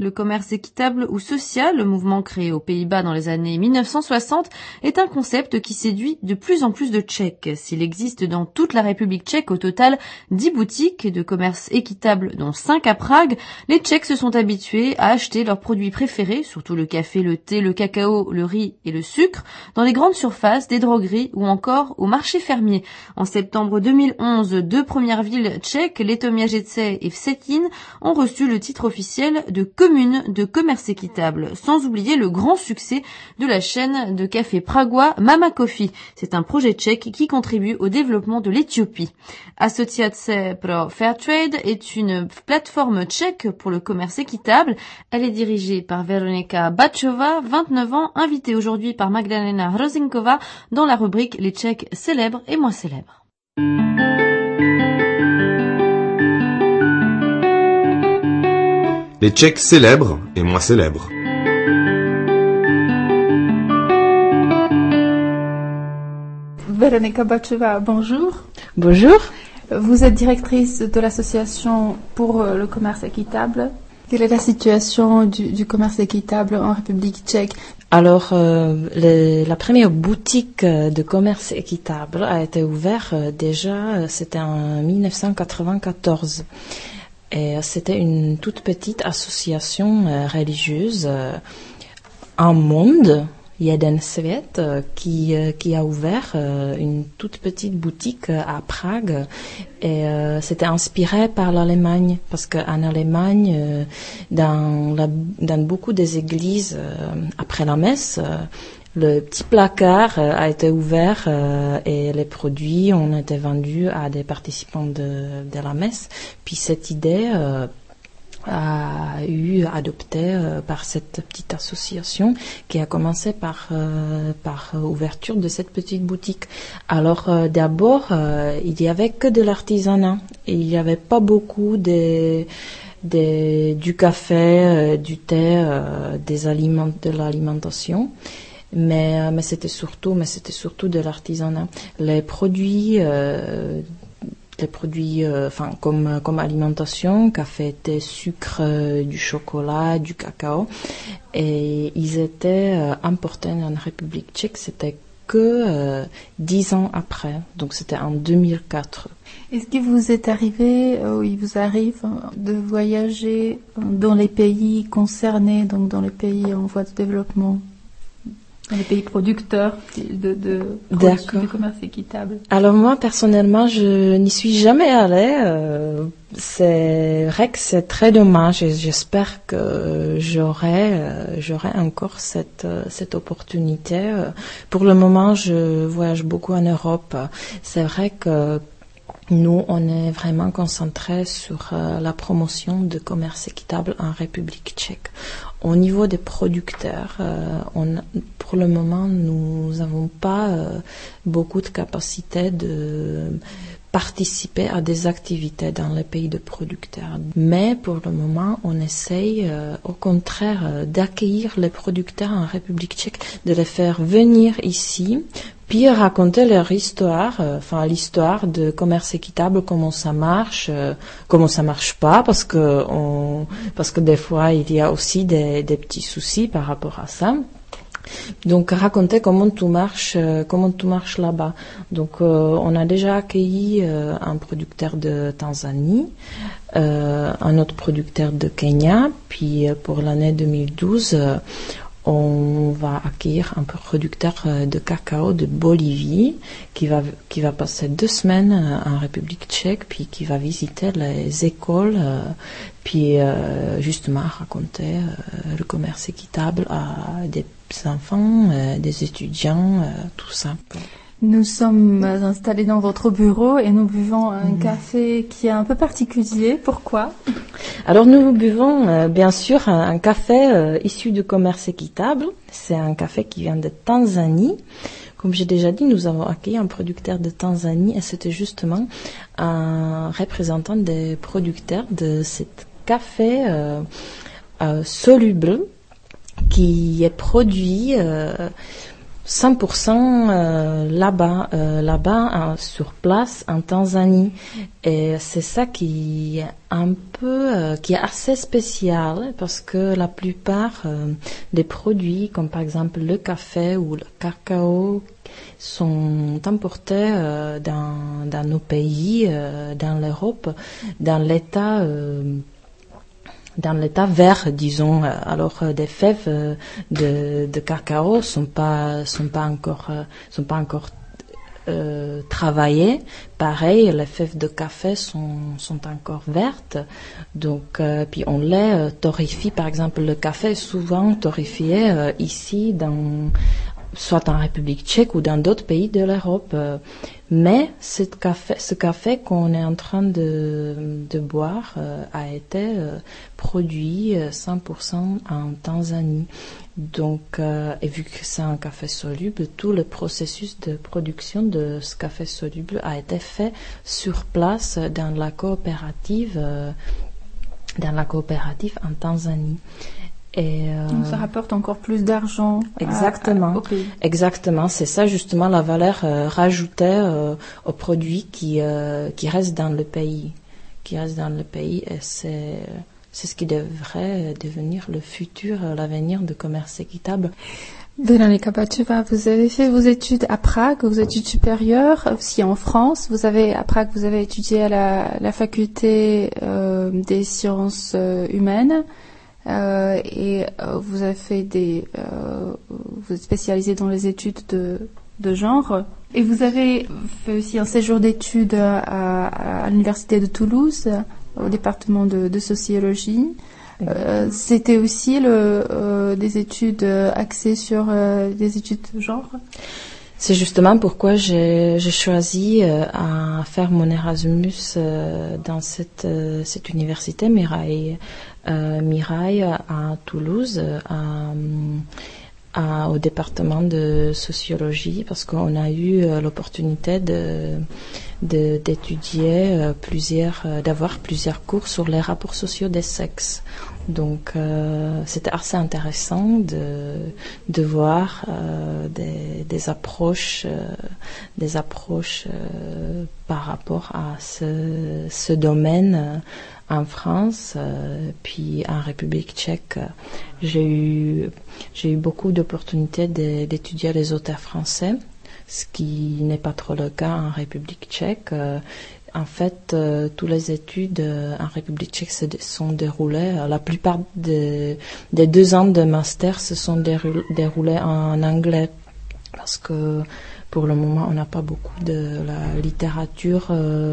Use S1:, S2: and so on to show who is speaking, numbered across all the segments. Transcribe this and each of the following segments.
S1: le commerce équitable ou social, le mouvement créé aux Pays-Bas dans les années 1960, est un concept qui séduit de plus en plus de Tchèques. S'il existe dans toute la République tchèque au total 10 boutiques de commerce équitable, dont 5 à Prague, les Tchèques se sont habitués à acheter leurs produits préférés, surtout le café, le thé, le cacao, le riz et le sucre, dans les grandes surfaces, des drogueries ou encore au marché fermier. En septembre 2011, 2 premières villes tchèques, Letoměřice et Vsetín, ont reçu le titre officiel de commune de commerce équitable, sans oublier le grand succès de la chaîne de café pragois Mama Coffee. C'est un projet tchèque qui contribue au développement de l'Éthiopie. Asociace pro Fairtrade est une plateforme tchèque pour le commerce équitable. Elle est dirigée par Veronika Bachová, 29 ans, invitée aujourd'hui par Magdalena Hrozinkova dans la rubrique Les Tchèques célèbres et moins célèbres.
S2: Les Tchèques célèbres et moins célèbres.
S3: Veronika Bachová, bonjour.
S4: Bonjour.
S3: Vous êtes directrice de l'association pour le commerce équitable. Quelle est la situation du commerce équitable en République tchèque?
S4: Alors, la première boutique de commerce équitable a été ouverte déjà, c'était en 1994. Et c'était une toute petite association religieuse, un monde, Jeden Svět, qui a ouvert une toute petite boutique à Prague. Et c'était inspiré par l'Allemagne, parce qu'en Allemagne, dans beaucoup des églises, après la messe, le petit placard a été ouvert et les produits ont été vendus à des participants de la messe. Puis cette idée a eu adopté par cette petite association qui a commencé par ouverture de cette petite boutique. Alors d'abord, il y avait que de l'artisanat. Il n'y avait pas beaucoup du café, du thé, de l'alimentation. Mais c'était surtout de l'artisanat. Les produits comme alimentation, café, thé, sucre, du chocolat, du cacao, et ils étaient importés en République tchèque. C'était que 10 ans après, donc c'était en 2004.
S3: Est-ce qu'il vous est arrivé, ou il vous arrive de voyager dans les pays concernés, donc dans les pays en voie de développement? Dans les pays producteurs de produits de commerce équitable.
S4: Alors moi, personnellement, je n'y suis jamais allée. C'est vrai que c'est très dommage et j'espère que j'aurai encore cette opportunité. Pour le moment, je voyage beaucoup en Europe. C'est vrai que nous, on est vraiment concentrés sur la promotion de commerce équitable en République tchèque. Au niveau des producteurs, pour le moment, nous n'avons pas beaucoup de capacité de participer à des activités dans les pays de producteurs. Mais pour le moment, on essaye au contraire d'accueillir les producteurs en République tchèque, de les faire venir ici, puis raconter leur histoire, l'histoire de commerce équitable, comment ça marche pas, parce que des fois il y a aussi des petits soucis par rapport à ça. Donc raconter comment tout marche là-bas. Donc on a déjà accueilli un producteur de Tanzanie, un autre producteur de Kenya, puis pour l'année 2012 on va accueillir un producteur de cacao de Bolivie qui va passer 2 semaines en République tchèque, puis qui va visiter les écoles, puis justement raconter le commerce équitable à des enfants, des étudiants, tout ça.
S3: Nous sommes installés dans votre bureau et nous buvons un café qui est un peu particulier. Pourquoi?
S4: Alors nous buvons bien sûr un café issu du commerce équitable. C'est un café qui vient de Tanzanie. Comme j'ai déjà dit, nous avons accueilli un producteur de Tanzanie et c'était justement un représentant des producteurs de cet café soluble qui est produit 100% là-bas sur place en Tanzanie. Et c'est ça qui est qui est assez spécial parce que la plupart des produits, comme par exemple le café ou le cacao, sont importés dans nos pays, dans l'Europe, dans l'état vert, disons. Alors des fèves de cacao sont pas encore travaillées. Pareil, les fèves de café sont encore vertes. Donc puis on les torréfie. Par exemple, le café est souvent torréfié ici soit en République tchèque ou dans d'autres pays de l'Europe. Mais ce café qu'on est en train de boire a été produit 100% en Tanzanie. Donc, et vu que c'est un café soluble, tout le processus de production de ce café soluble a été fait sur place dans la coopérative en Tanzanie. Et
S3: donc ça rapporte encore plus d'argent
S4: exactement,
S3: au pays.
S4: Exactement, c'est ça justement la valeur rajoutée aux produits qui restent dans le pays, et c'est ce qui devrait devenir le futur, l'avenir de commerce équitable.
S3: Véronika Batcheva, vous avez fait vos études à Prague, vos études supérieures, aussi en France. À Prague, vous avez étudié à la faculté des sciences humaines. Et vous avez fait vous êtes spécialisé dans les études de genre. Et vous avez fait aussi un séjour d'études à l'université de Toulouse, au département de sociologie. C'était aussi des études axées sur des études de genre.
S4: C'est justement pourquoi j'ai choisi à faire mon Erasmus dans cette université Mirail à Toulouse, au département de sociologie, parce qu'on a eu l'opportunité d'étudier d'avoir plusieurs cours sur les rapports sociaux des sexes. Donc c'était assez intéressant de voir des approches par rapport à ce domaine en France, puis en République tchèque. J'ai eu beaucoup d'opportunités d'étudier les auteurs français, ce qui n'est pas trop le cas en République tchèque. En fait, toutes les études en République tchèque se sont déroulées. La plupart des 2 ans de master se sont déroulés en anglais, parce que pour le moment, on n'a pas beaucoup de la littérature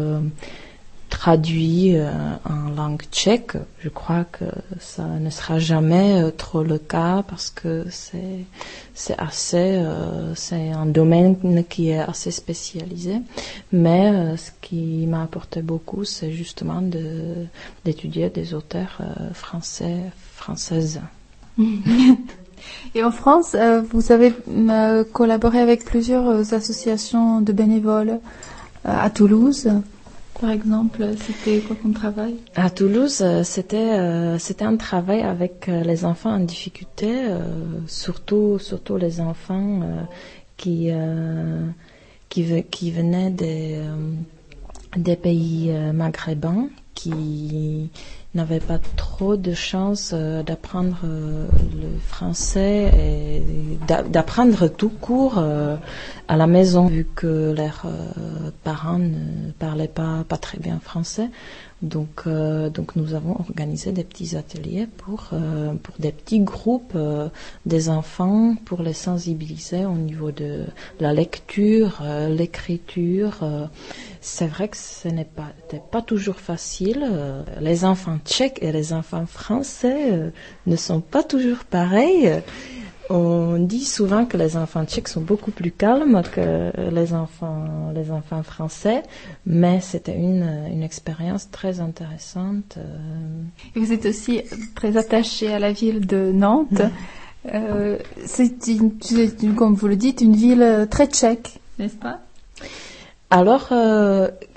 S4: traduit en langue tchèque. Je crois que ça ne sera jamais trop le cas, parce que c'est un domaine qui est assez spécialisé. Mais ce qui m'a apporté beaucoup, c'est justement d'étudier des auteurs françaises.
S3: Et en France, vous avez collaboré avec plusieurs associations de bénévoles à Toulouse. Par exemple, c'était quoi comme travail? À
S4: Toulouse, c'était un travail avec les enfants en difficulté, surtout les enfants qui venaient des pays maghrébins, qui n'avaient pas trop de chance d'apprendre le français et d'apprendre tout court à la maison, vu que leurs parents ne parlaient pas très bien français. Donc nous avons organisé des petits ateliers pour des petits groupes des enfants, pour les sensibiliser au niveau de la lecture, l'écriture. C'est vrai que ce n'était pas toujours facile. Les enfants tchèques et les enfants français ne sont pas toujours pareils. On dit souvent que les enfants tchèques sont beaucoup plus calmes que les enfants français, mais c'était une expérience très intéressante.
S3: Et vous êtes aussi très attaché à la ville de Nantes. C'est comme vous le dites, une ville très tchèque, n'est-ce pas?
S4: Alors,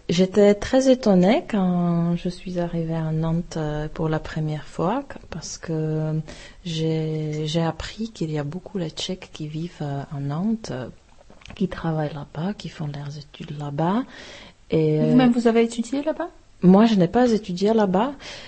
S4: J'étais très étonnée quand je suis arrivée à Nantes pour la première fois parce que j'ai appris qu'il y a beaucoup de Tchèques qui vivent à Nantes, qui travaillent là-bas, qui font leurs études là-bas. Et
S3: Vous-même, vous avez étudié là-bas?
S4: moi, je n'ai pas étudié là-bas.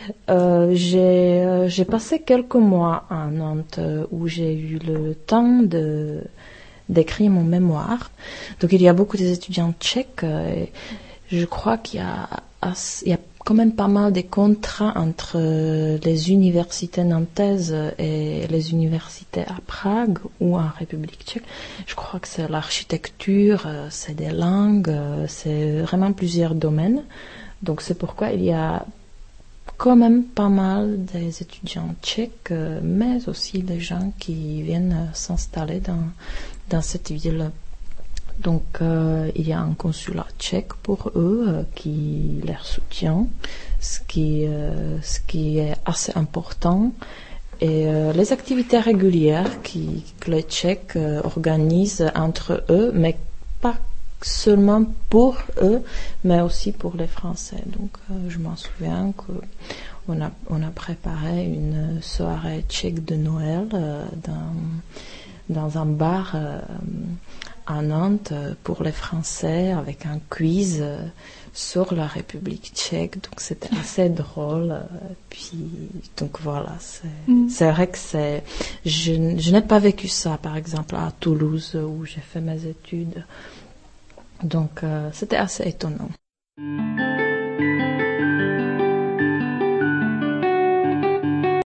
S4: J'ai passé quelques mois à Nantes où j'ai eu le temps d'écrire mon mémoire. Donc, il y a beaucoup d'étudiants tchèques. Et je crois qu'il y a quand même pas mal de contrats entre les universités nantaises et les universités à Prague ou en République tchèque. Je crois que c'est l'architecture, c'est des langues, c'est vraiment plusieurs domaines. Donc c'est pourquoi il y a quand même pas mal des étudiants tchèques, mais aussi des gens qui viennent s'installer dans cette ville. Donc il y a un consulat tchèque pour eux qui les soutient, ce qui est assez important. Et les activités régulières que les Tchèques organisent entre eux, mais pas seulement pour eux, mais aussi pour les Français. Donc je m'en souviens qu'on a préparé une soirée tchèque de Noël dans un bar à Nantes pour les Français avec un quiz sur la République tchèque. Donc c'était assez drôle. Puis donc voilà, c'est vrai que je n'ai pas vécu ça par exemple à Toulouse où j'ai fait mes études. Donc c'était assez étonnant.